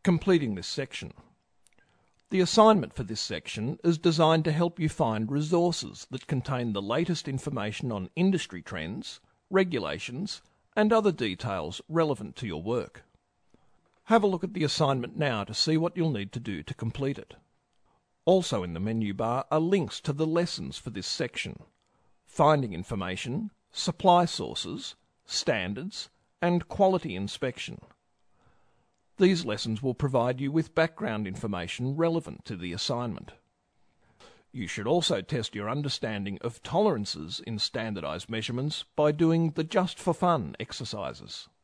Completing this section. The assignment for this section is designed to help you find resources that contain the latest information on industry trends, regulations, and other details relevant to your work. Have a look at the assignment now to see what you'll need to do to complete it. Also in the menu bar are links to the lessons for this section, finding information, supply sources, standards, and quality inspection. These lessons will provide you with background information relevant to the assignment. You should also test your understanding of tolerances in standardized measurements by doing the Just for Fun exercises.